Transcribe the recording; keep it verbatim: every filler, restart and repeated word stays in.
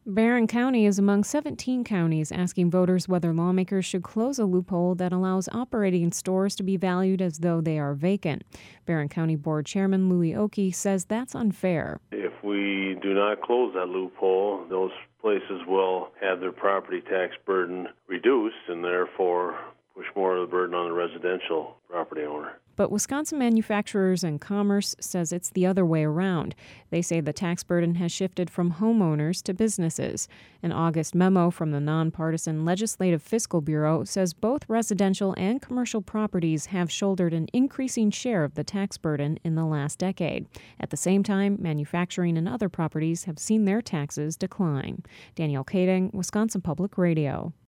Barron County is among seventeen counties asking voters whether lawmakers should close a loophole that allows operating stores to be valued as though they are vacant. Barron County Board Chairman Louis Oakey says that's unfair. If we do not close that loophole, those places will have their property tax burden reduced and therefore push more of the burden on the residential property owner. But Wisconsin Manufacturers and Commerce says it's the other way around. They say the tax burden has shifted from homeowners to businesses. An August memo from the nonpartisan Legislative Fiscal Bureau says both residential and commercial properties have shouldered an increasing share of the tax burden in the last decade. At the same time, manufacturing and other properties have seen their taxes decline. Danielle Kading, Wisconsin Public Radio.